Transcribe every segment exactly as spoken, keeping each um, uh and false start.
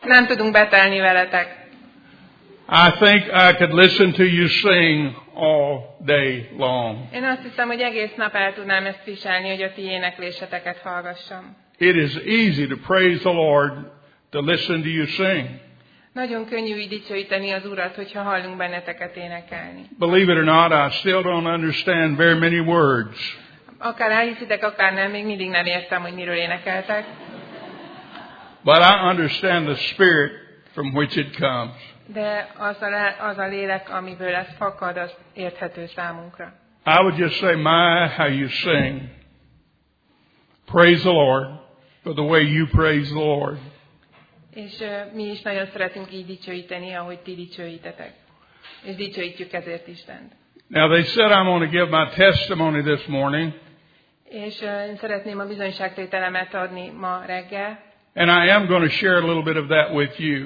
nem tudunk betelni veletek. I think I could listen to you sing all day long. Én azt hiszem, hogy egész nap el tudnám ezt viselni, hogy a ti énekléseteket hallgassam. It is easy to praise the Lord, to listen to you sing. Nagyon könnyű így dicsőíteni az Urat, hogyha hallunk benneteket énekelni. Believe it or not, I still don't understand very many words. Akár elhiszitek, akár nem, még mindig nem értem, hogy miről énekeltek. But I understand the spirit from which it comes. De az a, az a lélek, amiből ez fakad, az érthető számunkra. I would just say, my, how you sing. Praise the Lord for the way you praise the Lord. És uh, mi is nagyon szeretünk így dicsőíteni, ahogy ti dicsőítetek. És dicsőítjük ezért Istent. Now they said I'm going to give my testimony this morning. És uh, én szeretném a bizonyságtételemet adni ma reggel. And I am going to share a little bit of that with you.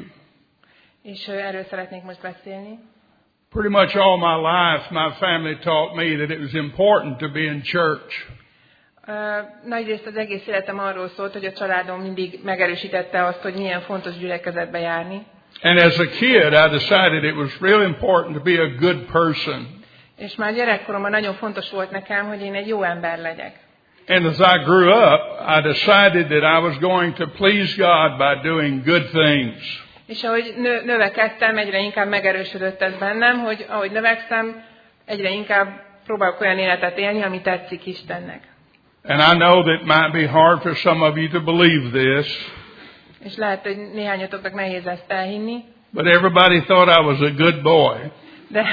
És uh, erről szeretnék most beszélni. Pretty much all my life, my family taught me that it was important to be in church. Uh, nagy részt az egész életem arról szólt, hogy a családom mindig megerősítette azt, hogy milyen fontos gyülekezetbe járni. And as a kid, I decided it was really important to be a good person. És már gyerekkoromban nagyon fontos volt nekem, hogy én egy jó ember legyek. And as I grew up, I decided that I was going to please God by doing good things. És ahogy nö- növekedtem, egyre inkább megerősödött ez bennem, hogy ahogy növekszem, egyre inkább próbálok olyan életet élni, ami tetszik Istennek. And I know that it might be hard for some of you to believe this. És lehet, hogy néhányatoknak nehéz ezt elhinni. But everybody thought I was a good boy. De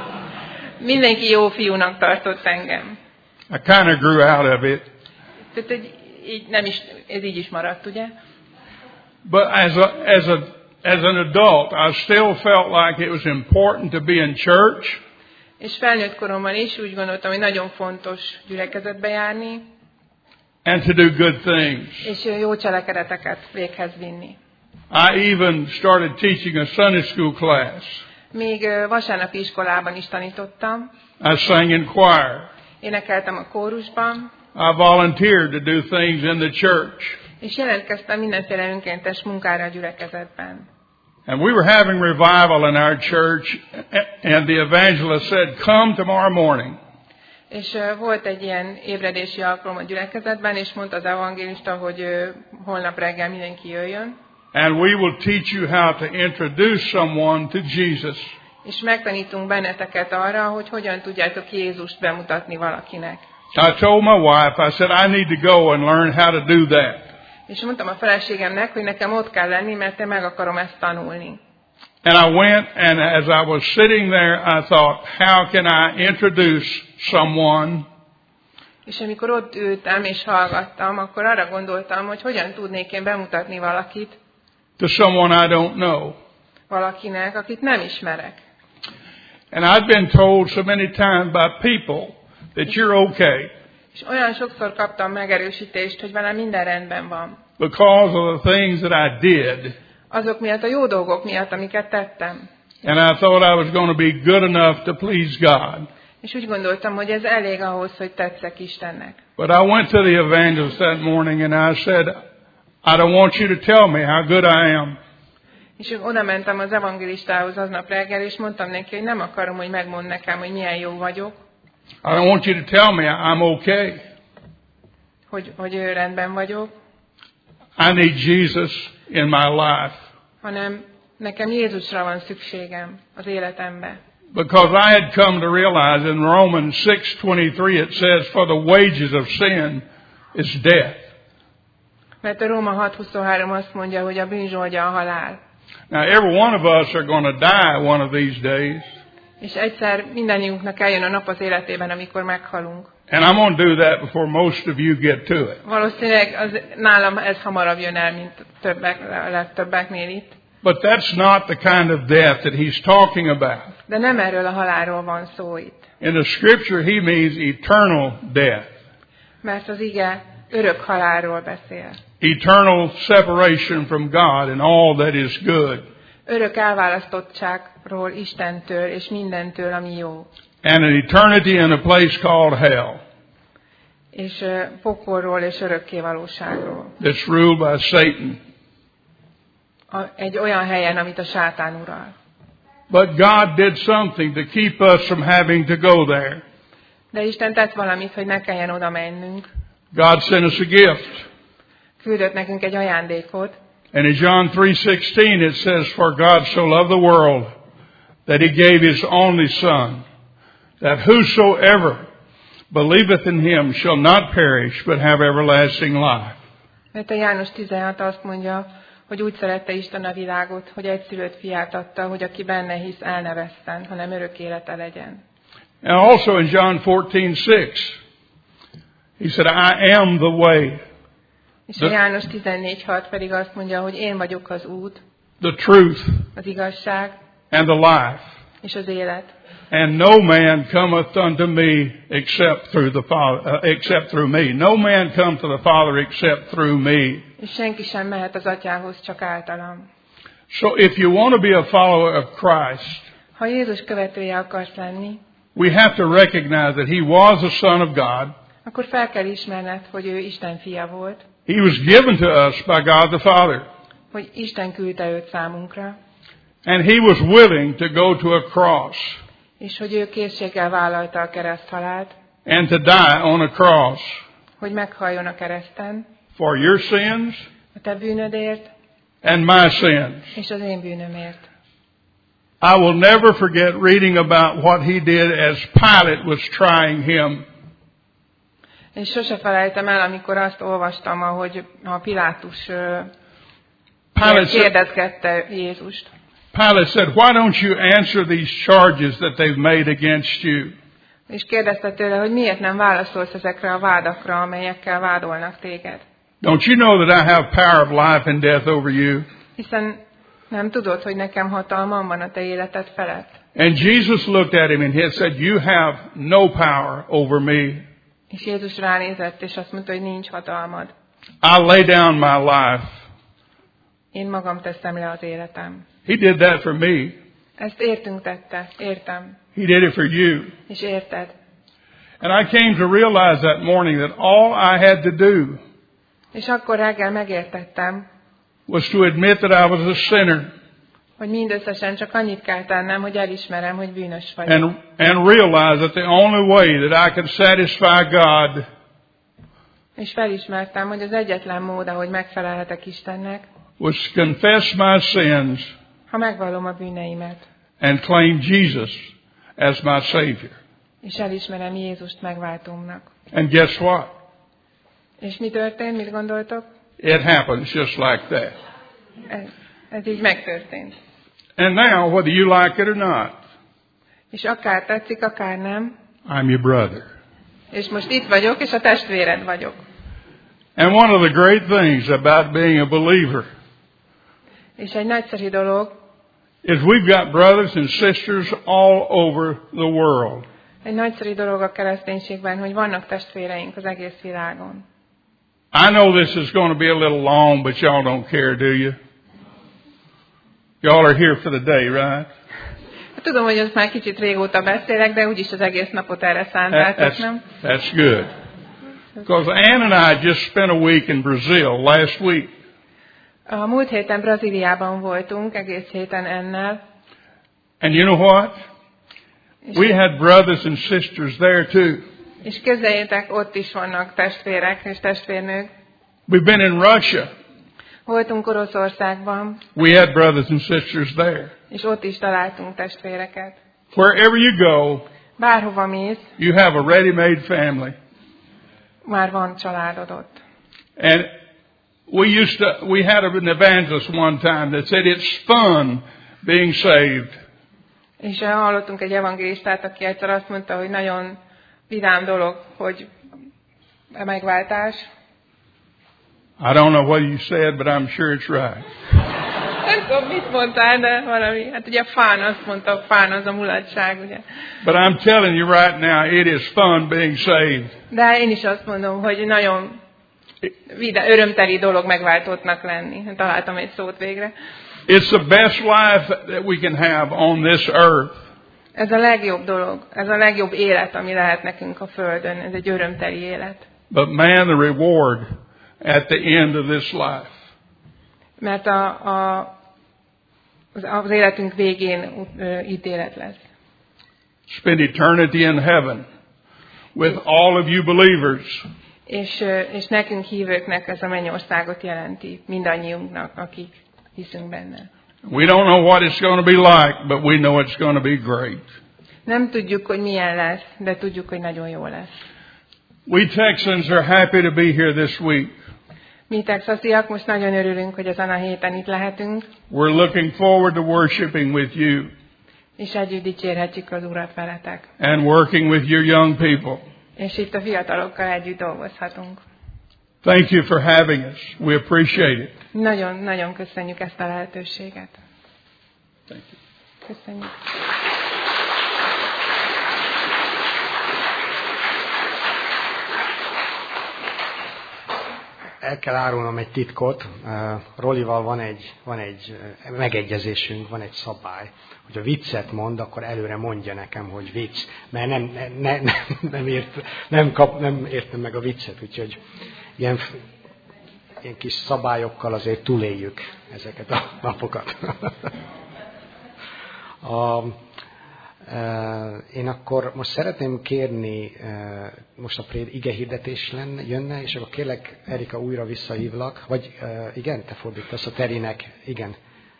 mindenki jó fiúnak tartott engem. I kind of grew out of it. Tehát egy, így nem is, ez így is maradt, ugye? But as a, as a, as an adult, I still felt like it was important to be in church. És felnőtt koromban is úgy gondoltam, hogy nagyon fontos gyülekezetbe járni. And to do good things. És jó cselekedeteket véghez vinni. I even started teaching a Sunday school class. Még vasárnapi iskolában is tanítottam. I sang in choir. Énekeltem a kórusban. I volunteered to do things in the church. És jelentkeztem mindenféle önkéntes munkára a gyülekezetben. And we were having revival in our church, and the evangelist said, "Come tomorrow morning." És uh, volt egy ilyen ébredési alkalom a gyülekezetben, és mondta az evangélista, hogy uh, holnap reggel mindenki jöjjön. And we will teach you how to introduce someone to Jesus. És megtanítunk benneteket arra, hogy hogyan tudjátok Jézust bemutatni valakinek. I told my wife, I said, I need to go and learn how to do that. És mondtam a feleségemnek, hogy nekem ott kell lenni, mert én meg akarom ezt tanulni. And I went, and as I was sitting there, I thought, how can I introduce someone? És amikor ott ültem és hallgattam, akkor arra gondoltam, hogy hogyan tudnék én bemutatni valakit. To someone I don't know. Valakinek, akit nem ismerek. And I've been told so many times by people that you're okay. És olyan sokszor kaptam megerősítést, hogy velem minden rendben van. Because of the things that I did. Azok miatt, a jó dolgok miatt, amiket tettem. And I thought I was going to be good enough to please God. És úgy gondoltam, hogy ez elég ahhoz, hogy tetszek Istennek. But I went to the evangelist that morning and I said, I don't want you to tell me how good I am. És oda mentem az evangélistához aznap reggel, és mondtam neki, hogy nem akarom, hogy megmond nekem, hogy milyen jó vagyok. I don't want you to tell me I'm okay. Hogy, hogy rendben vagyok. I need Jesus in my life. Hanem nekem Jézusra van szükségem az életembe. Because I had come to realize in Romans six twenty-three it says, for the wages of sin is death. Mert a Róma hat huszonhárom azt mondja, hogy a bűnzsoldja a halál. Now every one of us are going to die one of these days. És egyszer mindannyiunknak eljön a nap az életében, amikor meghalunk. And I'm going to do that before most of you get to it. Valószínűleg az, nálam ez hamarabb jön el, mint többek, legtöbbeknél itt. But that's not the kind of death that he's talking about. De nem erről a halálról van szó itt. In the scripture he means eternal death. Mert az ige örök halálról beszél. Eternal separation from God and all that is good. Örök elválasztottságról Istentől és mindentől, ami jó. And an eternity in a place called hell. És uh, pokolról és örökkévalóságról. That's ruled by Satan. egy olyan helyen, amit a sátán ural. But God did something to keep us from having to go there. De Isten tett valamit, hogy ne kelljen oda mennünk. God sent us a gift. Küldött nekünk egy ajándékot. And in John three sixteen it says, For God so loved the world, that he gave his only Son, that whosoever believeth in him shall not perish, but have everlasting life. Mert a János tizenhat azt mondja, hogy úgy szerette Isten a világot, hogy egyszülött fiát adta, hogy aki benne hisz, el ne vesszen, hanem örök élete legyen. And also in John fourteen six, he said, I am the way. És a János tizennégy hat pedig azt mondja, hogy én vagyok az út, the truth, az igazság, and the life. És az élet. And no man cometh unto me except through the Father, uh, except through me. No man come to the Father except through me. És senki sem mehet az Atyához, csak általam. So if you want to be a follower of Christ, ha Jézus követője akarsz lenni, we have to recognize that he was a son of God. Akkor fel kell ismerned, hogy ő Isten fia volt. He was given to us by God the Father. Hogy Isten küldte őt számunkra. And he was willing to go to a cross. És hogy ő készséggel vállalta a kereszthalált. And to die on a cross. Hogy meghalljon a kereszten. For your sins. A te bűnödért. And my sins. És az én bűnömért. I will never forget reading about what he did as Pilate was trying him. És sose felejtem el, amikor azt olvastam, ahogy a Pilátus uh, kérdezgette Jézust. Pilate said, why don't you answer these charges that they've made against you? És kérdezte tőle, hogy miért nem válaszolsz ezekre a vádakra, amelyekkel vádolnak téged. Don't you know that I have power of life and death over you? Hiszen nem tudod, hogy nekem hatalmam van a te életed felett. And Jesus looked at him and he said, you have no power over me. És Jézus ránézett, és azt mondta, hogy nincs hatalmad. I lay down my life. Én magam teszem le az életem. He did that for me. Ezt értünk tette, értem. He did it for you. És érted. And I came to realize that morning that all I had to do és akkor reggel megértettem, was to admit that I was a sinner. Hogy mindösszesen csak annyit kell tennem, hogy elismerem, hogy bűnös vagyok. And, and realize that the only way that I could satisfy God és felismertem, hogy az egyetlen mód, ahogy megfelelhetek Istennek, was to confess my sins, ha megvallom a bűneimet, and claim Jesus as my Savior. És elismerem Jézust megváltómnak. And guess what? És mi történt? Mit gondoltok? It happens just like that. Ez, ez így megtörtént. And now, whether you like it or not, és akár tetszik, akár nem, I'm your brother. És most itt vagyok, és a testvéred vagyok. And one of the great things about being a believer és egy nagyszerű dolog, is we've got brothers and sisters all over the world. Egy nagyszerű dolog a kereszténységben, hogy vannak testvéreink az egész világon. I know this is going to be a little long, but y'all don't care, do you? Y'all are here for the day, right? Tudom, hogy azt már kicsit régóta beszélek, de úgyis az egész napot erre szántátok, nem? That's good. Because Ann and I just spent a week in Brazil last week. A múlt héten Brazíliában voltunk, egész héten Annel. And you know what? We had brothers and sisters there too. És képzeljétek, ott is vannak testvérek és testvérnők. We've been in Russia. Voltunk Oroszországban. We had brothers and sisters there. És ott is találtunk testvéreket. Wherever you go, bárhova mész, you have a ready-made family. Már van családod ott. And we used to, we had an evangelist one time that said it's fun being saved. És hallottunk egy evangélistát, aki egyszer azt mondta, hogy nagyon vidám dolog, hogy a megváltás. I don't know what you said, but I'm sure it's right. Nem tudom, mit mondtál, de valami. Hát ugye fán, azt mondta, fán az a mulatság, ugye. But I'm telling you right now, it is fun being saved. De én is azt mondom, hogy nagyon vidám, örömteli dolog megváltottnak lenni. Találtam egy szót végre. It's the best life that we can have on this earth. Ez a legjobb dolog, ez a legjobb élet, ami lehet nekünk a Földön. Ez egy örömteli élet. But man, the reward at the end of this life. Mert a, a az, az életünk végén ö, ítélet lesz. Spend eternity in heaven with all of you believers. És, ö, és nekünk hívőknek ez a mennyországot jelenti, mindannyiunknak, akik hiszünk benne. We don't know what it's going to be like, but we know it's going to be great. Nem tudjuk, hogy milyen lesz, de tudjuk, hogy nagyon jó lesz. We Texans are happy to be here this week. Mi texasiak most nagyon örülünk, hogy ezen a héten itt lehetünk. We're looking forward to worshiping with you. És együtt dicsérhetjük az Urat veletek. And working with your young people. És itt a fiatalokkal együtt dolgozhatunk. Thank you for having us. We appreciate it. Nagyon, nagyon köszönjük ezt a lehetőséget. Thank you. Köszönjük. El kell árulnom egy titkot. Rolival van egy, van egy megegyezésünk, van egy szabály, hogy a viccet mond, akkor előre mondja nekem, hogy vicc, mert nem, ne, ne, nem, ért, nem, kap, nem értem meg a viccet, úgyhogy ilyen, ilyen kis szabályokkal azért túléljük ezeket a napokat. a, Én akkor most szeretném kérni, most a préd ige hirdetés lenne, jönne, és akkor kérlek, Erika, újra visszahívlak. Vagy igen, te fordítasz a Terinek. Igen.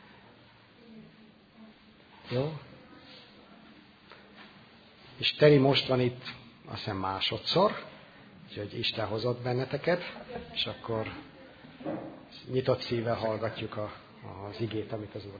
Jó? És Teri most van itt, azt hiszem másodszor, úgyhogy Isten hozott benneteket, és akkor nyitott szívvel hallgatjuk a, az igét, amit az Úr.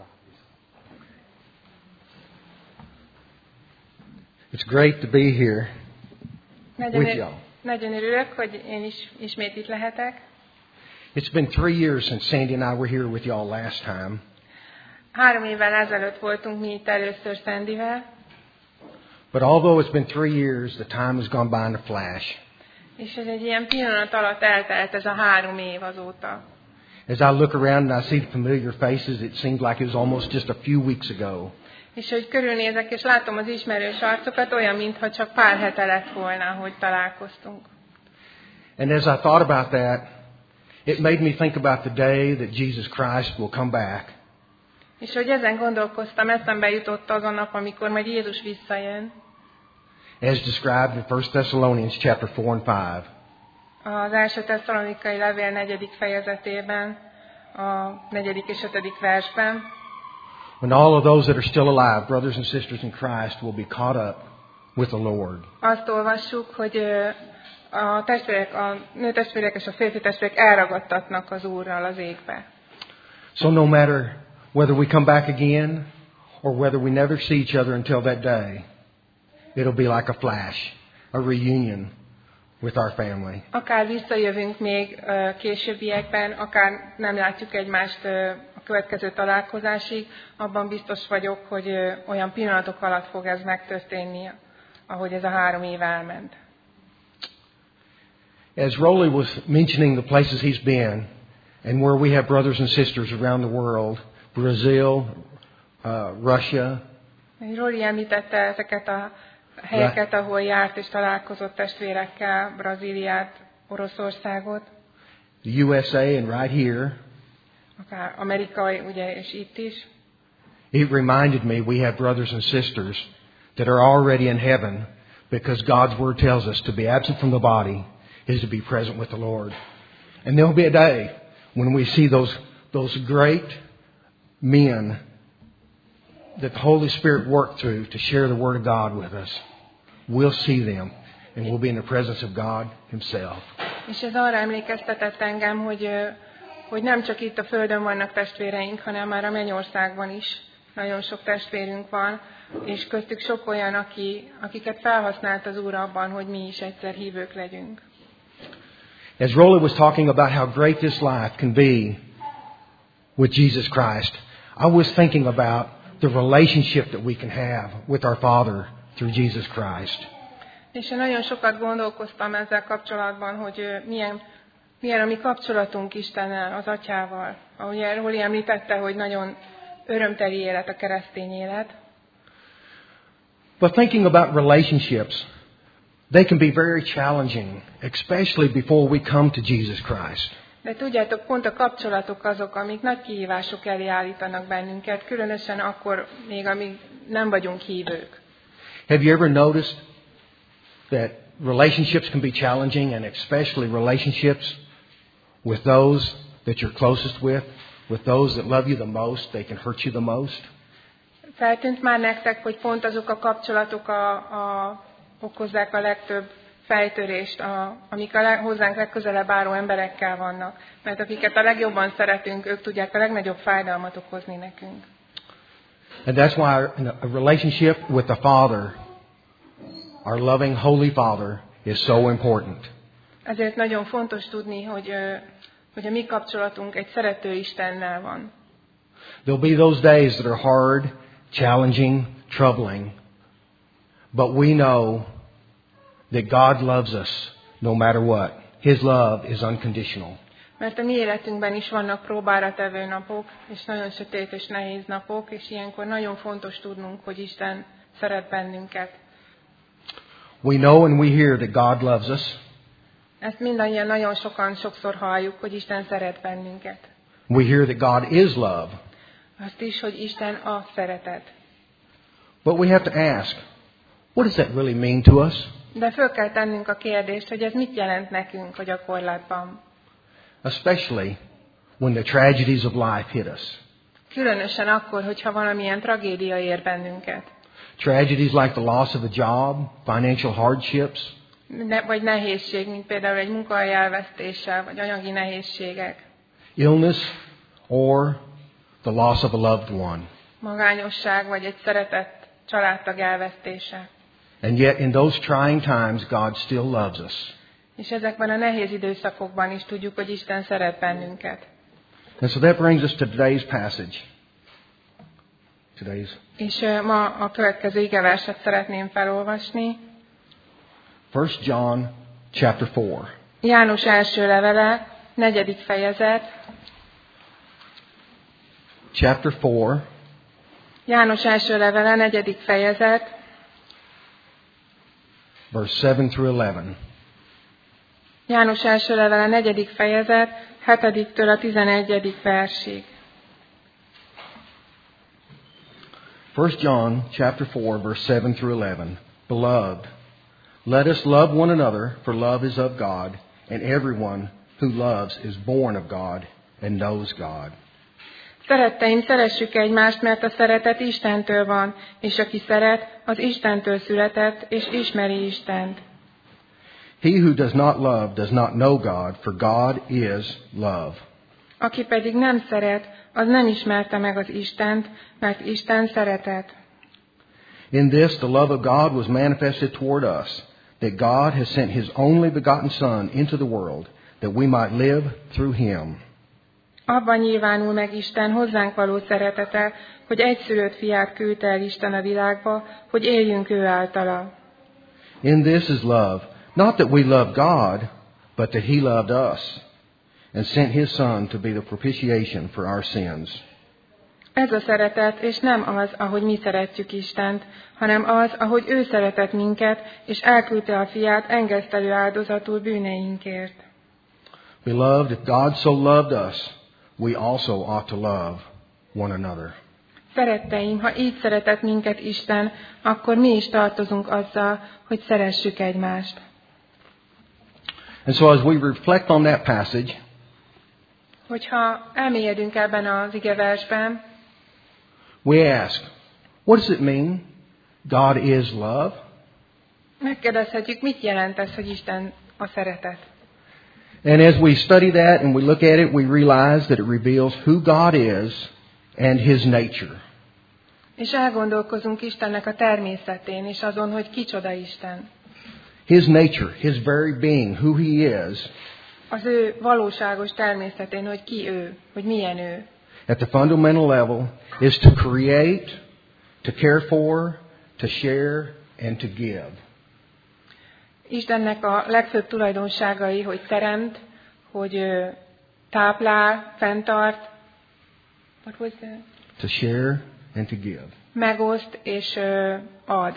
It's great to be here Nagyon, with ör- y'all. nagyon örülök, hogy én is ismét itt lehetek. It's been three years since Sandy and I were here with y'all last time. Három évvel ezelőtt voltunk mi itt először Sandyvel, But although it's been three years, the time has gone by in a flash. és ez egy ilyen pillanat alatt eltelt ez a három év azóta. As I look around and I see the familiar faces, it seems like it was almost just a few weeks ago. És hogy körülnézek, és látom az ismerős arcokat, olyan, mintha csak pár hete lett volna, hogy találkoztunk. And as I thought about that, it made me think about the day that Jesus Christ will come back. És hogy ezen gondolkoztam, eszembe jutott az a nap, amikor majd Jézus visszajön. As described in First Thessalonians chapter four and five. Az első Tesszalonikai levél negyedik fejezetében, a negyedik és ötödik versben. When all of those that are still alive, brothers and sisters in Christ, will be caught up with the Lord. Azt olvassuk, hogy a testvérek, a nőtestvérek és a férfi testvérek elragadtatnak az Úrral az égbe. So no matter whether we come back again or whether we never see each other until that day, it'll be like a flash, a reunion with our family. Akár visszajövünk még későbbiekben, akár nem látjuk egymást a következő találkozásig, abban biztos vagyok, hogy olyan pillanatok alatt fog ez megtörténni, ahogy ez a három év elment. As Rolly was mentioning the places he's been and where we have brothers and sisters around the world, Brazil, uh, Russia, Rolly említette ezeket a helyeket, ahol járt és találkozott testvérekkel, Brazíliát, Oroszországot, the U S A and right here. akár Amerikai, ugye, és itt is. It reminded me we have brothers and sisters that are already in heaven because God's Word tells us to be absent from the body is to be present with the Lord. And there'll be a day when we see those, those great men that the Holy Spirit worked through to share the Word of God with us. We'll see them and we'll be in the presence of God Himself. És ez arra emlékeztetett engem, hogy, hogy nem csak itt a Földön vannak testvéreink, hanem már a mennyországban is nagyon sok testvérünk van, és köztük sok olyan, aki, akiket felhasznált az Úr abban, hogy mi is egyszer hívők legyünk. As Rolly was talking about how great this life can be with Jesus Christ, I was thinking about the relationship that we can have with our Father through Jesus Christ. És én nagyon sokat gondolkoztam ezzel kapcsolatban, hogy milyen, milyen a mi kapcsolatunk Istennel, az Atyával. Ahogy Rolly említette, hogy nagyon örömteli élet a keresztény élet. But thinking about relationships, they can be very challenging, especially before we come to Jesus Christ. De tudjátok, pont a kapcsolatok azok, amik nagy kihívások elé állítanak bennünket, különösen akkor még, amíg nem vagyunk hívők. Have you ever noticed that relationships can be challenging, and especially relationships with those that you're closest with, with those that love you the most, they can hurt you the most? Feltűnt már nektek, hogy pont azok a kapcsolatok a, a, okozzák a legtöbb fejtörést, a, amik a leg, hozzánk legközelebb álló emberekkel vannak. Mert akiket a legjobban szeretünk, ők tudják a legnagyobb fájdalmat okozni nekünk. And that's why a relationship with the Father, our loving Holy Father, is so important. Ezért nagyon fontos tudni, hogy, hogy a mi kapcsolatunk egy szerető Istennel van. There'll be those days that are hard, challenging, troubling, but we know that God loves us no matter what. His love is unconditional. Mert a mi életünkben is vannak próbára tevő napok, és nagyon sötét és nehéz napok, és ilyenkor nagyon fontos tudnunk, hogy Isten szeret bennünket. We know and we hear that God loves us. Ezt mindannyian nagyon sokan sokszor halljuk, hogy Isten szeret bennünket. We hear that God is love. Azt is, hogy Isten a szeretet. But we have to ask, what does that really mean to us? De föl kell tennünk a kérdést, hogy ez mit jelent nekünk a gyakorlatban. Especially when the tragedies of life hit us. Különösen akkor, hogyha valamilyen tragédia ér bennünket. Tragedies like the loss of a job, financial hardships. Ne, vagy nehézség, mint például egy munkahely elvesztése, vagy anyagi nehézségek. Illness or the loss of a loved one. Magányosság, vagy egy szeretett családtag elvesztése. And yet in those trying times God still loves us. És ezekben a nehéz időszakokban is tudjuk, hogy Isten szeret bennünket. And so that brings us to today's passage. Today's. És uh, ma a következő igeverset szeretném felolvasni. First John chapter four. János első levele, negyedik fejezet. Chapter four. János első levele, negyedik fejezet. Verse seven through eleven. János első levele, negyedik fejezet, hetediktől a tizenegyedik versig. First John chapter four, verse seven through eleven. Beloved, let us love one another, for love is of God, and everyone who loves is born of God and knows God. Szeretteim, szeressük egymást, mert a szeretet Istentől van, és aki szeret, az Istentől született, és ismeri Istent. He who does not love does not know God, for God is love. Aki pedig nem szeret, az nem ismerte meg az Istent, mert Isten szeretet. In this the love of God was manifested toward us, that God has sent His only begotten Son into the world, that we might live through Him. Abban nyilvánul meg Isten hozzánk való szeretete, hogy egyszülött fiát küldte el Isten a világba, hogy éljünk ő általa. In this is love, not that we love God, but that He loved us, and sent His Son to be the propitiation for our sins. Ez a szeretet, és nem az, ahogy mi szeretjük Istent, hanem az, ahogy ő szeretett minket, és elküldte a fiát engesztelő áldozatul bűneinkért. Beloved, if God so loved us, we also ought to love one another. Szeretteim, ha így szeretett minket Isten, akkor mi is tartozunk azzal, hogy szeressük egymást. And so as we reflect on that passage, hogyha elmélyedünk ebben az igeversben, we ask, what does it mean? God is love? Megkérdezhetjük, mit jelent ez, hogy Isten a szeretet? And as we study that and we look at it, we realize that it reveals who God is and His nature. És elgondolkozunk Istennek a természetén, és azon, hogy kicsoda Isten. His nature, His very being, who He is. Az ő valóságos természetén, hogy ki ő, hogy milyen ő. At the fundamental level is to create, to care for, to share, and to give. Istennek a legfőbb tulajdonságai, hogy teremt, hogy táplál, fenntart, what was that? To share and to give. Megoszt és ad.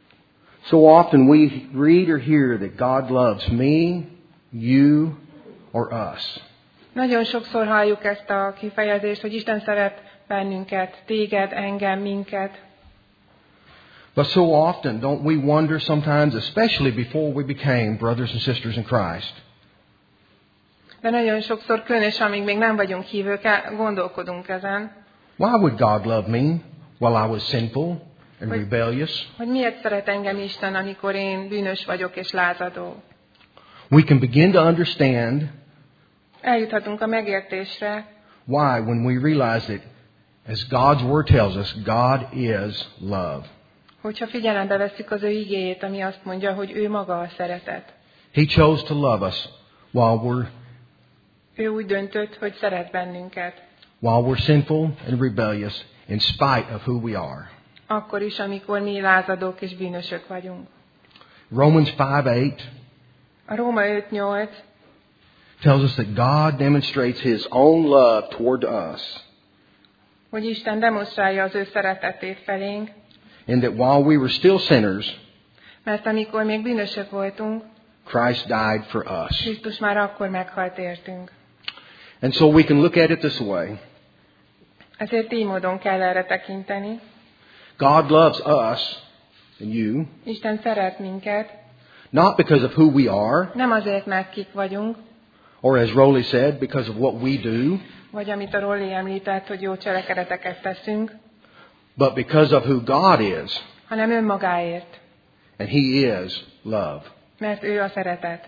So often we read or hear that God loves me, you, or us. Nagyon sokszor halljuk ezt a kifejezést, hogy Isten szeret bennünket, téged, engem, minket. But so often, don't we wonder sometimes, especially before we became brothers and sisters in Christ, De nagyon sokszor, különösen amíg még nem vagyunk hívők, gondolkodunk ezen, why would God love me while I was sinful and Hogy- rebellious? hogy miért szeret engem Isten, amikor én bűnös vagyok és lázadó. We can begin to understand Eljuthatunk a megértésre, why when we realize that, as God's Word tells us, God is love. hogyha figyelembe vesszük az ő igéjét, ami azt mondja, hogy ő maga a szeretet. He chose to love us while we're Ő úgy döntött, hogy szeret bennünket. while we're sinful and rebellious in spite of who we are. Akkor is, amikor mi lázadók és bűnösök vagyunk. Romans five eight A Róma öt nyolc tells us that God demonstrates His own love toward us, hogy Isten demonstrálja az ő szeretetét felénk, and that while we were still sinners, mert amikor még bűnösök voltunk, Christ died for us. Krisztus már akkor meghalt értünk. And so we can look at it this way. Ezért így módon kell erre tekinteni. God loves us and you, Isten szeret minket, not because of who we are, nem azért, mert kik vagyunk, or as Rowley said, because of what we do, vagy amit a Rolli említett, hogy jó cselekedeteket teszünk, but because of who God is, hanem önmagáért, and He is love. mert ő a szeretet.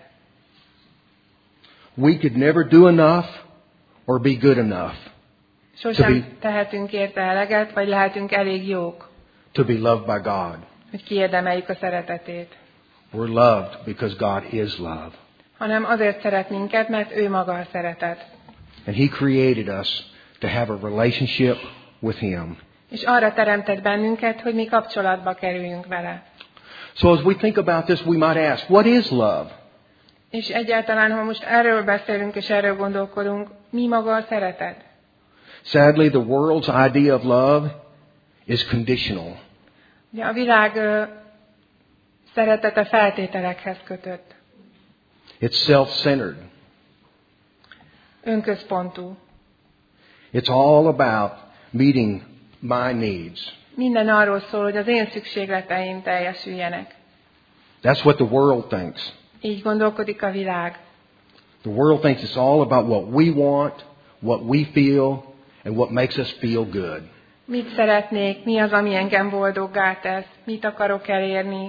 We could never do enough or be good enough Sosem To be- tehetünk érte eleget, vagy lehetünk elég jók, to be loved by God. hogy kiérdemeljük a szeretetét. We're loved because God is love. Hanem azért szeret minket, mert ő maga a szeretet. And He created us to have a relationship with Him. És arra teremtett bennünket, hogy mi kapcsolatba kerüljünk vele. So as we think about this, we might ask, what is love? És egyáltalán, ha most erről beszélünk és erről gondolkodunk, mi maga a szeretet? Sadly, the world's idea of love is conditional. Ugye a világ ö, szeretete feltételekhez kötött, It's self-centered. önközpontú. It's all about meeting my needs. Minden arról szól, hogy az én szükségleteim teljesüljenek. That's what the world thinks. Így gondolkodik a világ. The world thinks it's all about what we want, what we feel, and what makes us feel good. Mit szeretnék, mi az, ami engem boldoggá tesz, mit akarok elérni.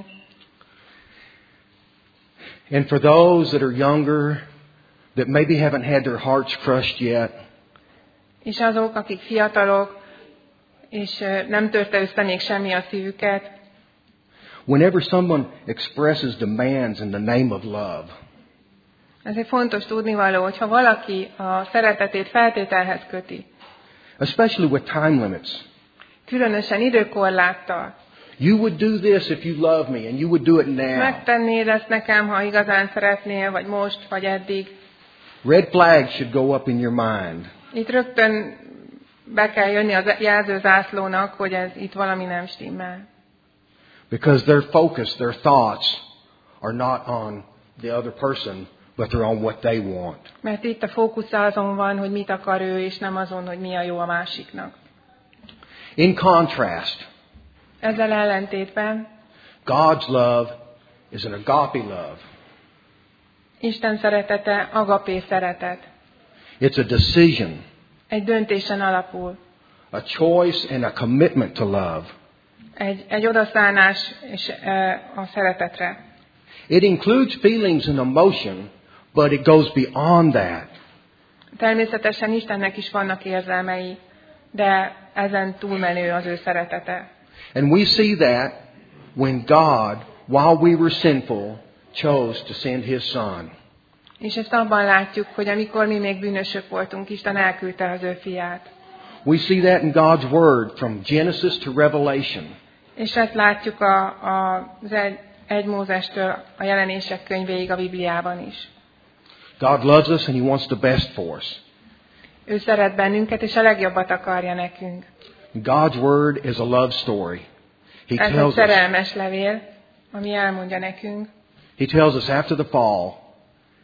And for those that are younger, that maybe haven't had their hearts crushed yet, És azok, akik fiatalok, és ö, nem törte össze még semmi a szívüket, whenever someone expresses demands in the name of love, ezért fontos tudnivaló, hogy ha valaki a szeretetét feltételhez köti, especially with time limits, különösen időkorláttal, you would do this if you love me, and you would do it now. megtennéd ezt nekem, ha igazán szeretnél, vagy most, vagy eddig. Red flags should go up in your mind. Itt rögtön be kell jönni az jelzőzászlónak, hogy ez itt valami nem stimmel. Because their focus, their thoughts are not on the other person, but they're on what they want. Mert itt a fókusz azon van, hogy mit akar ő, és nem azon, hogy mi a jó a másiknak. In contrast, Ezzel ellentétben God's love is an agape love. Isten szeretete agapé szeretet. It's a decision, Egy döntésen alapul. a choice and a commitment to love. Egy, egy odaszállás és e, a szeretetre. It includes feelings and emotion, but it goes beyond that. Természetesen Istennek is vannak érzelmei, de ezen túlmenő az ő szeretete. And we see that when God, while we were sinful, chose to send His Son. És ezt abban látjuk, hogy amikor mi még bűnösök voltunk, Isten elküldte az ő fiát. We see that in God's Word from Genesis to Revelation. És ezt látjuk a, a, az egy, egy Mózestől a jelenések könyvéig a Bibliában is. God loves us and He wants the best for us. Ő szeret bennünket, és a legjobbat akarja nekünk. God's Word is a love story. He Ez egy tells us, szerelmes levél, ami elmondja nekünk, He tells us after the fall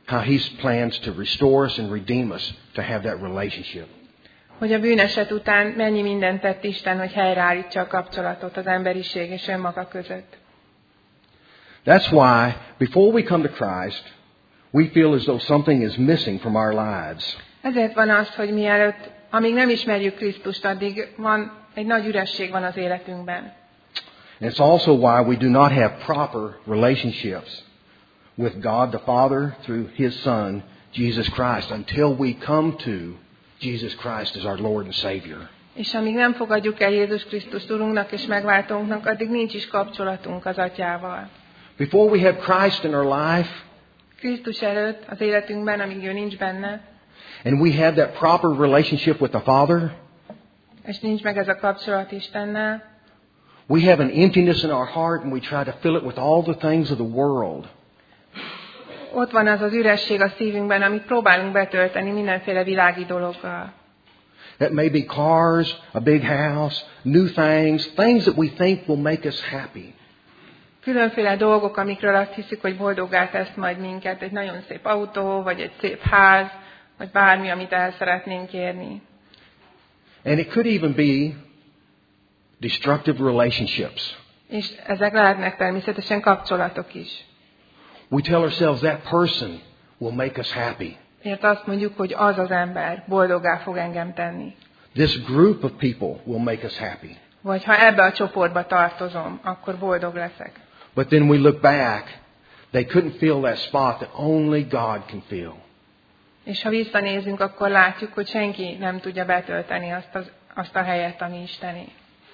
how He plans to restore us and redeem us to have that relationship. Hogy a bűneset után mennyi mindent tett Isten, hogy helyreállítsa a kapcsolatot az emberiség és önmaga között. That's why, before we come to Christ, we feel as though something is missing from our lives. Ezért van az, hogy mielőtt, amíg nem ismerjük Krisztust, addig van egy nagy üresség van az életünkben. And it's also why we do not have proper relationships with God the Father through His Son, Jesus Christ, until we come to Jesus Christ as our Lord and Savior. És amíg nem fogadjuk el Jézus Krisztust Urunknak és megváltónknak, addig nincs is kapcsolatunk az Atyával. Before we have Christ in our life, Krisztus előtt az életünkben, amíg ő nincs benne, and we have that proper relationship with the Father, és nincs meg ez a kapcsolat Istennel, we have an emptiness in our heart and we try to fill it with all the things of the world. ott van az az üresség a szívünkben, amit próbálunk betölteni mindenféle világi dologgal. That may be cars, a big house, new things, things that we think will make us happy. Különféle dolgok, amikről azt hiszük, hogy boldoggá tesz majd minket, egy nagyon szép autó, vagy egy szép ház, vagy bármi, amit el szeretnénk érni. And it could even be destructive relationships. És ezek lehetnek természetesen kapcsolatok is. We tell ourselves that person will make us happy. Ért azt mondjuk, hogy az az ember boldoggá fog engem tenni. This group of people will make us happy. Vagy ha ebbe a csoportba tartozom, akkor boldog leszek. But then we look back, they couldn't fill that spot that only God can fill. És ha visszanézünk, akkor látjuk, hogy senki nem tudja betölteni azt, az, azt a helyet, ami Istené.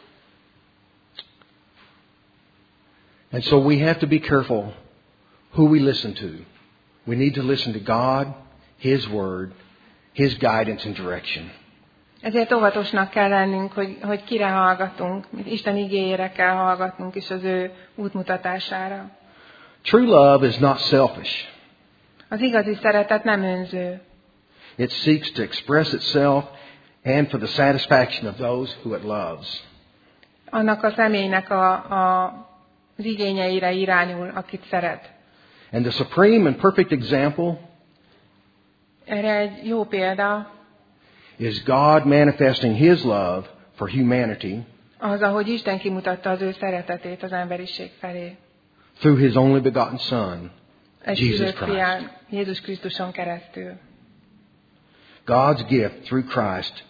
And so we have to be careful who we listen to. We need to listen to God, His Word, His guidance and direction. Ezért óvatosnak kell lennünk, hogy, hogy kire hallgatunk, Isten igéjére kell hallgatnunk, és az ő útmutatására. True love is not selfish. Az igazi szeretet nem önző. It seeks to express itself and for the satisfaction of those who it loves. Annak a személynek a, a, az igényeire irányul, akit szeret. And the supreme and perfect example Erre egy jó példa is God manifesting His love for humanity az, ahogy Isten kimutatta az ő szeretetét az emberiség felé. through His only begotten Son, Egy Jesus szülött Christ. fián, Jézus Krisztuson keresztül. God's gift through Christ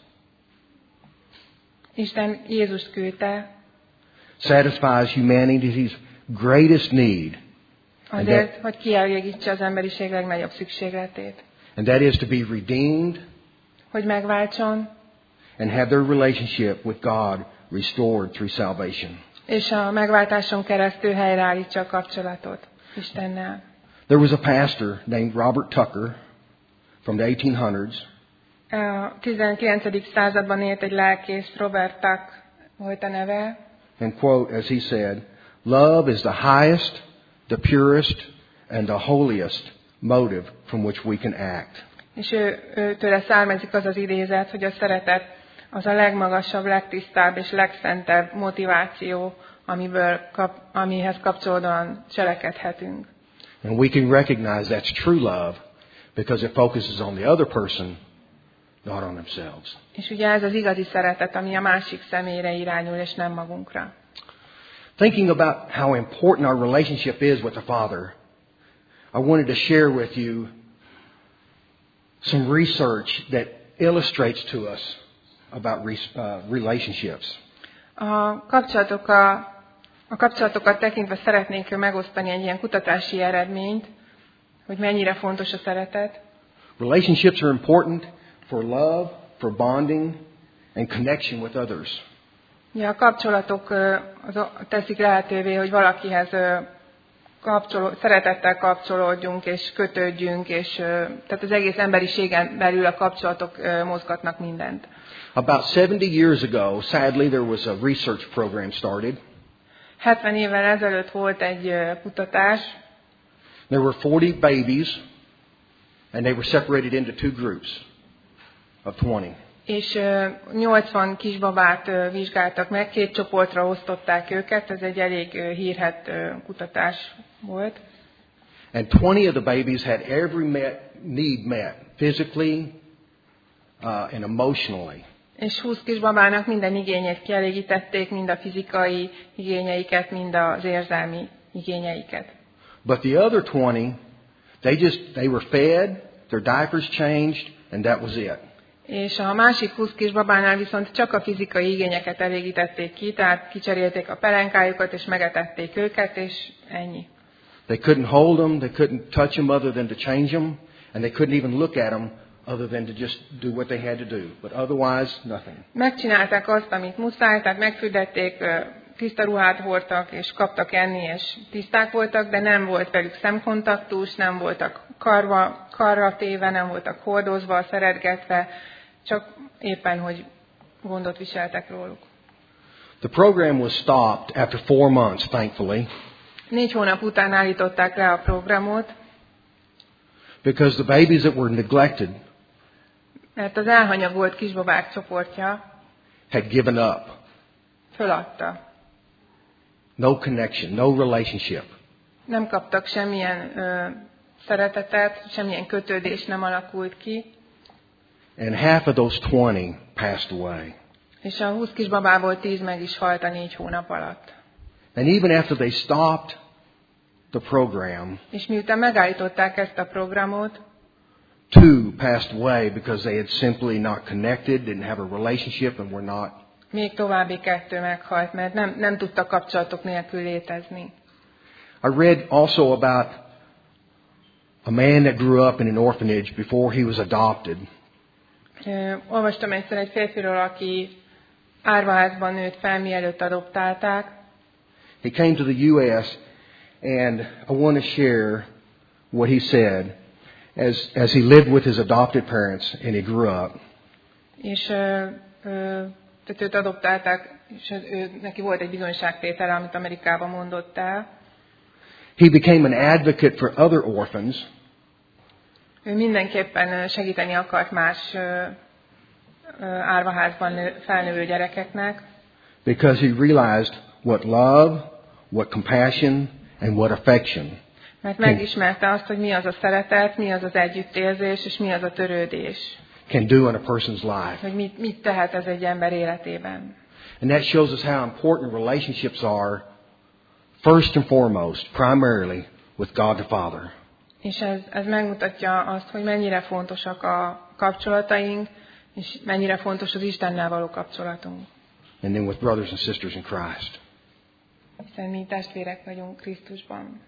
Isten Jézust küldte satisfies humanity's greatest need, azért, hogy kielégítse az emberiség legnagyobb szükségletét. and that is to be redeemed Hogy megváltson, and have their relationship with God restored through salvation. és a megváltáson keresztül helyreállítsa a kapcsolatot Istennel. There was a pastor named Robert Tucker from the eighteen hundreds. A tizenkilencedik században élt egy lelkész, Robert Tuck volt a neve, And quote, as he said, "Love is the highest, the purest, and the holiest motive from which we can act." és ő, őtőle származik az az idézet, hogy a szeretet az a legmagasabb, legtisztább és legszentebb motiváció, amiből kap, amihez kapcsolódóan cselekedhetünk. And we can recognize that's true love because it focuses on the other person, not on themselves. És ugye ez az igazi szeretet, ami a másik személyre irányul, és nem magunkra. Thinking about how important our relationship is with the Father, I wanted to share with you some research that illustrates to us about uh, relationships. A, kapcsolatok a, a kapcsolatokat tekintve szeretnénk megosztani egy ilyen kutatási eredményt, hogy mennyire fontos a szeretet. Relationships are important for love, for bonding, and connection with others. Ja, a kapcsolatok az teszik lehetővé, hogy valakihez kapcsoló, szeretettel kapcsolódjunk és kötődjünk, és tehát az egész emberiségen belül a kapcsolatok mozgatnak mindent. About seventy years ago, sadly, there was a research program started. hetven évvel ezelőtt volt egy kutatás. There were forty babies, and they were separated into two groups of twenty. És nyolcvan kisbabát vizsgáltak meg, két csoportra osztották őket, ez egy elég hírhedt kutatás volt. And twenty of the babies had every met, need met, physically uh, and emotionally. És húsz kisbabának minden igényét kielégítették, mind a fizikai igényeiket, mind az érzelmi igényeiket. But the other twenty, they just they were fed, their diapers changed, and that was it. És a másik húsz kisbabánál viszont csak a fizikai igényeket elégítették ki, tehát kicserélték a pelenkájukat, és megetették őket, és ennyi. They couldn't hold them, they couldn't touch them other than to change them, and they couldn't even look at them other than to just do what they had to do. But otherwise, nothing. Megcsinálták azt, amit muszáj, tehát megfürdették, tiszta ruhát hordtak, és kaptak enni, és tiszták voltak, de nem volt velük szemkontaktus, nem voltak karva, karra téve, nem voltak hordozva, szeretgetve, csak éppen, hogy gondot viseltek róluk. The program was stopped after four months, thankfully. Négy hónap után állították le a programot, because the babies that were neglected mert az elhanyagolt kisbabák csoportja had given up. Föladta. No connection, no relationship. Nem kaptak semmilyen ö, szeretetet, semmilyen kötődés nem alakult ki. And half of those twenty passed away. És a húsz kisbabából tíz meg is halt a négy hónap alatt. And even after they stopped the program, és miután megállították ezt a programot, two passed away because they had simply not connected, didn't have a relationship, and were not. Még további kettő meghalt, mert nem, nem tudtak kapcsolatok nélkül létezni. I read also about a man that grew up in an orphanage before he was adopted. Ö, olvastam egyszer egy férfiról, aki árvaházban nőtt fel, mielőtt adoptálták. He came to the U S and I want to share what he said as as he lived with his adopted parents and he grew up. És ö, ö, tehát őt adoptálták, és ő, neki volt egy bizonyságtétele, amit Amerikában mondott el. He became an advocate for other orphans. Ő mindenképpen segíteni akart más ö, ö, árvaházban nő, felnövő gyerekeknek. Because he realized what love, what compassion, and what affection. Mert megismerte azt, hogy mi az a szeretet, mi az az együttérzés, és mi az a törődés. Can do in a person's life. Hogy mit, mit tehet ez egy ember életében. And that shows us how important relationships are, first and foremost, primarily with God the Father. És ez, ez megmutatja azt, hogy mennyire fontosak a kapcsolataink, és mennyire fontos az Istennel való kapcsolatunk. And then with brothers and sisters in Christ. Hiszen mi testvérek vagyunk Krisztusban.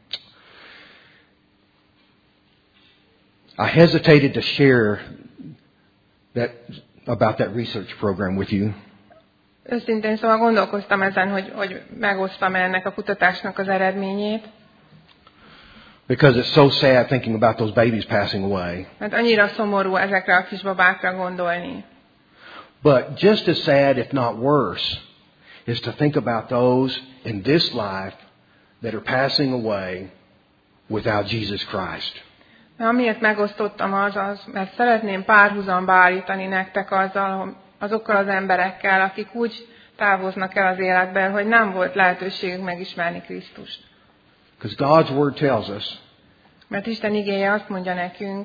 I hesitated to share that about that research program with you. Őszintén szóval gondolkoztam ezen, hogy, hogy megosztam ennek a kutatásnak az eredményét. Because it's so sad thinking about those babies passing away. Mert annyira szomorú ezekre a kisbabákra gondolni. But just as sad, if not worse, is to think about those in this life that are passing away without Jesus Christ. Amiért megosztottam az az, mert szeretném párhuzamba állítani nektek azzal, azokkal az emberekkel, akik úgy távoznak el az életből, hogy nem volt lehetőségük megismerni Krisztust. Because God's Word tells us Mert Isten igéje azt mondja nekünk,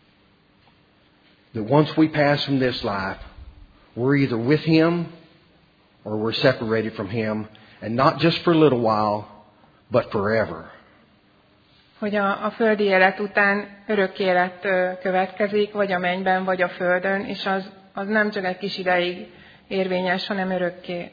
that once we pass from this life, we're either with Him or we're separated from Him, and not just for a little while, but forever. hogy a, a földi élet után örök élet következik, vagy a mennyben, vagy a földön, és az, az nem csak egy kis ideig érvényes, hanem örökké.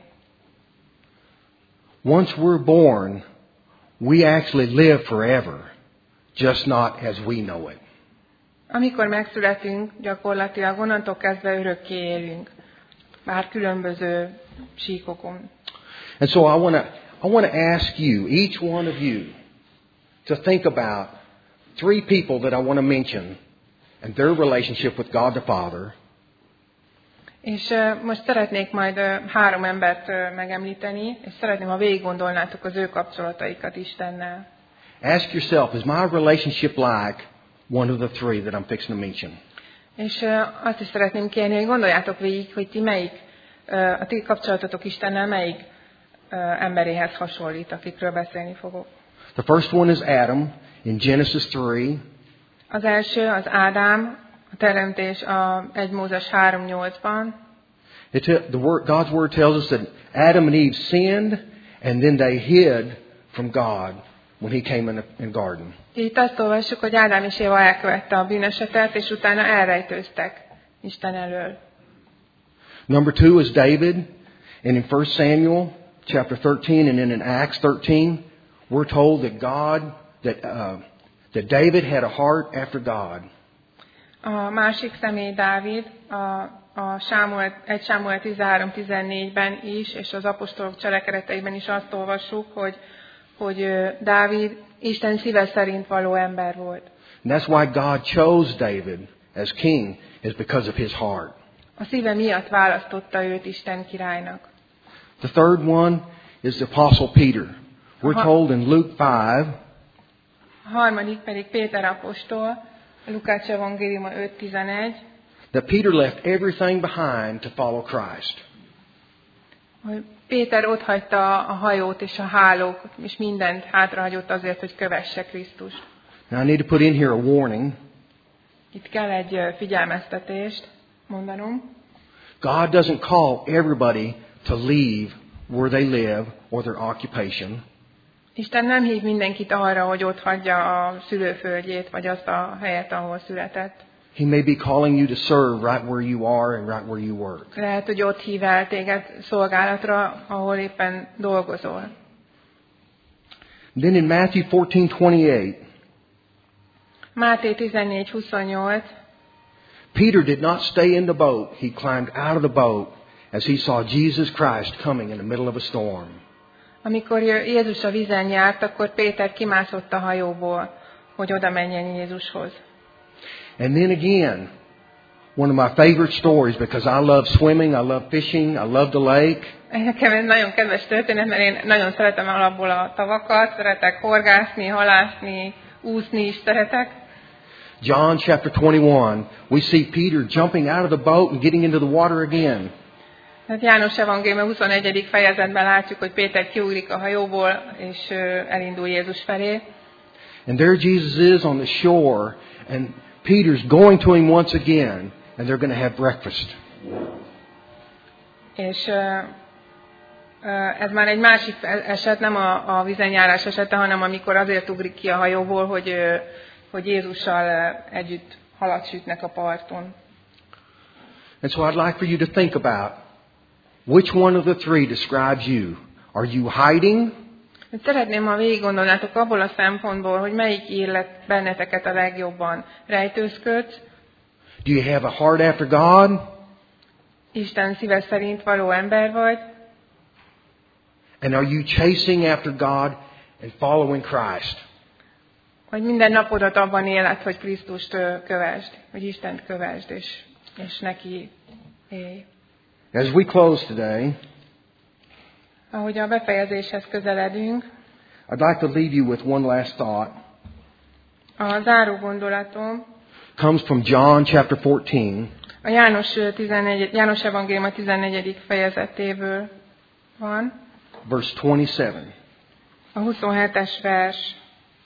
Once we're born, we actually live forever, just not as we know it. Amikor megszületünk, gyakorlatilag onnantól kezdve örökké élünk, bár különböző síkokon. And so I want to I want to ask you, each one of you, to think about three people that I want to mention and their relationship with God the Father. És uh, most szeretnék majd uh, három embert uh, megemlíteni, és szeretném, ha végig gondolnátok az ő kapcsolataikat Istennel. Ask yourself, is my relationship like one of the three that I'm fixing to mention? És uh, azt is szeretném kérni, hogy gondoljátok végig, hogy ti melyik, uh, a ti kapcsolatotok Istennel melyik uh, emberéhez hasonlít, akikről beszélni fogok. The first one is Adam in Genesis three. Az első az Ádám, a teremtés a egy Mózes három nyolcban. It te- the word, God's word tells us that Adam and Eve sinned, and then they hid from God when He came in the in garden. Itt azt olvassuk, hogy Ádám és Éva elkövette a bűnesetet, és utána elrejtőztek Isten elől. Number two is David, and in First Samuel chapter thirteen, and then in Acts thirteen, we're told that God that uh, that David had a heart after God. A másik személy Dávid, a, a Sámuel, egy Sámuel tizenhárom tizennégyben is, és az apostolok cselekedeteiben is azt olvassuk, hogy, hogy Dávid Isten szíve szerint való ember volt. And that's why God chose David as king, is because of his heart. A szíve miatt választotta őt Isten királynak. The third one is the Apostle Peter. We're told in Luke five, A harmadik pedig Péter apostol, Lukács evangéliuma öt tizenegy, that Peter left everything behind to follow Christ. hogy Péter otthagyta a hajót és a hálók, és mindent hátrahagyott azért, hogy kövesse Krisztust. Now I need to put in here a warning. Itt kell egy ö, figyelmeztetést mondanom. God doesn't call everybody to leave where they live or their occupation. Isten nem hív mindenkit arra, hogy ott hagyja a szülőföldjét, vagy azt a helyet, ahol született. He may be calling you to serve right where you are and right where you work. Lehet, hogy ott hív el téged szolgálatra, ahol éppen dolgozol. Then in Matthew fourteen twenty-eight, Máté tizennégy huszonnyolc, Peter did not stay in the boat. He climbed out of the boat as he saw Jesus Christ coming in the middle of a storm. amikor Jézus a vízen járt, akkor Péter kimászott a hajóból, hogy oda menjen Jézushoz. And then again, one of my favorite stories, because I love swimming, I love fishing, I love the lake. Nekem ez nagyon kedves történet, mert én nagyon szeretem alapból a tavakat, szeretek horgászni, halászni, úszni is szeretek. John chapter twenty-one, we see Peter jumping out of the boat and getting into the water again. Hát János evangélium huszonegyedik fejezetben látjuk, hogy Péter kiugrik a hajóból, és elindul Jézus felé. And there Jesus is on the shore, and Peter's going to him once again, and they're going to have breakfast. És ez már egy másik eset, nem a, a vízenjárás esete, hanem amikor azért ugrik ki a hajóból, hogy, hogy Jézussal együtt halat sütnek a parton. And so I'd like for you to think about which one of the three describes you. Are you hiding? Szeretném, ha végig gondolnátok abból a szempontból, hogy melyik illet benneteket a legjobban. Rejtőzködsz, Do you have a heart after God? Isten szíve szerint való ember vagy, And are you chasing after God and following Christ? vagy minden napodat abban éled, hogy Krisztust kövesd, hogy Istent kövesd, és, és neki élj. As we close today, Ahogy a befejezéshez közeledünk, I'd like to leave you with one last thought. a záró gondolatom Comes from John chapter fourteen. a János, tizennegy, János evangélium tizennegyedik fejezetéből van, Verse twenty-seven. a huszonhetes vers.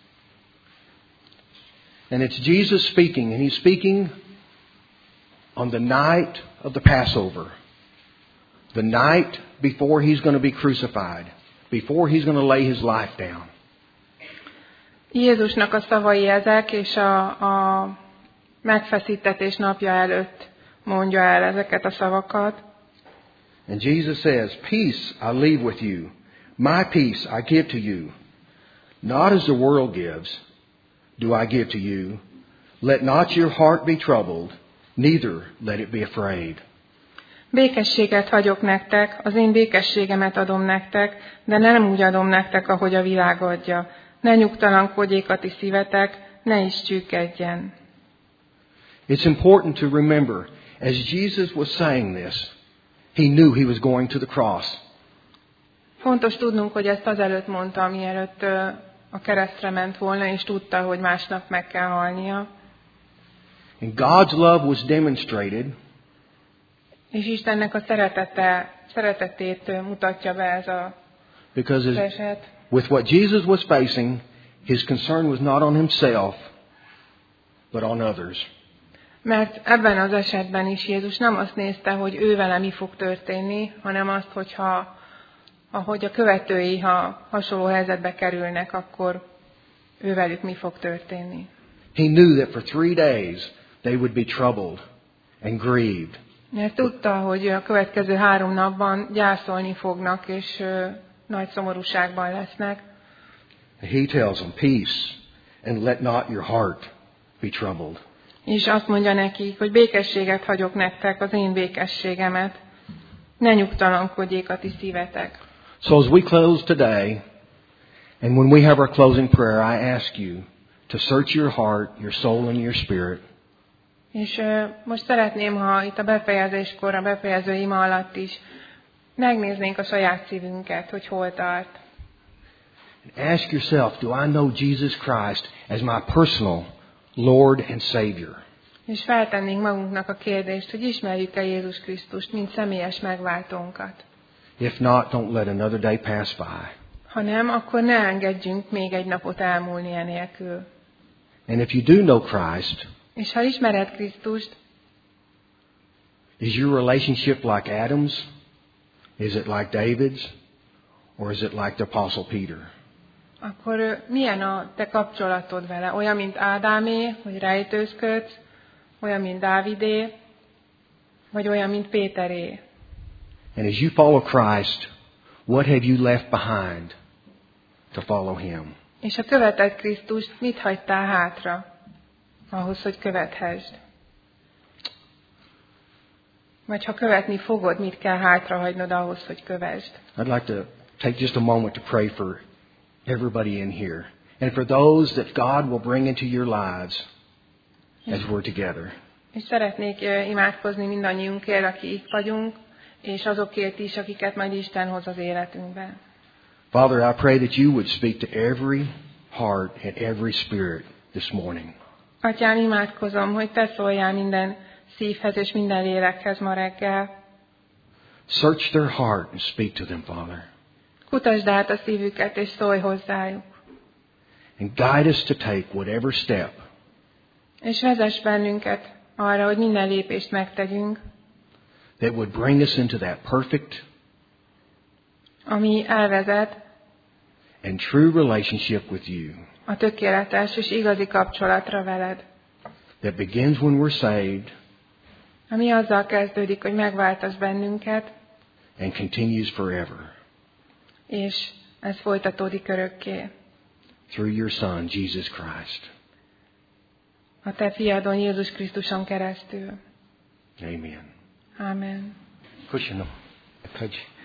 And it's Jesus speaking, and He's speaking on the night of the Passover. The night before He's going to be crucified. Before He's going to lay His life down. Jézusnak a szavai ezek, és a, a megfeszítetés napja előtt mondja el ezeket a szavakat. And Jesus says, Peace I leave with you. My peace I give to you. Not as the world gives, do I give to you. Let not your heart be troubled, neither let it be afraid. Békességet hagyok nektek, az én békességemet adom nektek, de nem úgy adom nektek, ahogy a világ adja. Ne nyugtalankodjék a ti szívetek, ne is csüggedjen. It's important to remember, as Jesus was saying this, He knew He was going to the cross. Fontos tudnunk, hogy ezt azelőtt mondta, mielőtt a keresztre ment volna, és tudta, hogy másnap meg kell halnia. And God's love was demonstrated És Istennek a szeretete, szeretetét mutatja be ez a because as, eset. with what Jesus was facing, His concern was not on himself, but on others. Mert ebben az esetben is Jézus nem azt nézte, hogy ő vele mi fog történni, hanem azt, hogyha ahogy a követői, ha hasonló helyzetbe kerülnek, akkor ő velük mi fog történni. He knew that for three days they would be troubled and grieved. Mert tudta, hogy a következő három napban gyászolni fognak, és ö, nagy szomorúságban lesznek. He tells them, peace, and let not your heart be troubled. És azt mondja nekik, hogy békességet hagyok nektek, az én békességemet. Ne nyugtalankodjék a ti szívetek. So as we close today, and when we have our closing prayer, I ask you to search your heart, your soul, and your spirit. És ö, most szeretném, ha itt a befejezéskor, a befejező ima alatt is megnéznénk a saját szívünket, hogy hol tart. Ask yourself, do I know Jesus Christ as my personal Lord and Savior? És feltennénk magunknak a kérdést, hogy ismerjük-e Jézus Krisztust, mint személyes megváltónkat. If not, don't let another day pass by. Ha nem, akkor ne engedjünk még egy napot elmúlni enélkül. And if you do know Christ, És ha ismered Krisztust, is your relationship like Adam's? Is it like David's? Or is it like the Apostle Peter? akkor ö, milyen a te kapcsolatod vele? Olyan, mint Ádámé, hogy rejtőzködsz, olyan, mint Dávidé, vagy olyan, mint Péteré? And as you follow Christ, what have you left behind to follow Him? És ha követed Krisztust, mit hagytál hátra ahhoz, hogy követhessd? Vagy ha követni fogod, mit kell hátrahagynod ahhoz, hogy kövesd? I'd like to take just a moment to pray for everybody in here. And for those that God will bring into your lives as we're together. És szeretnék ö, imádkozni mindannyiunkért, aki itt vagyunk, és azokért is, akiket majd Isten hoz az életünkbe. Father, I pray that you would speak to every heart and every spirit this morning. Atyám, imádkozom, hogy te szóljál minden szívhez és minden lélekhez ma reggel. Search their heart and speak to them, Father. Kutasd át a szívüket, és szólj hozzájuk. And guide us to take whatever step És vezess bennünket arra, hogy minden lépést megtegyünk, that would bring us into that perfect ami elvezet and true relationship with you a tökéletes és igazi kapcsolatra veled. that begins when we're saved Ami azzal kezdődik, hogy megváltasz bennünket, and continues forever és ez folytatódik örökké. through your Son, Jesus Christ. A te fiadon Jézus Krisztuson keresztül. Amen. Amen. Köszönöm. Köszönöm.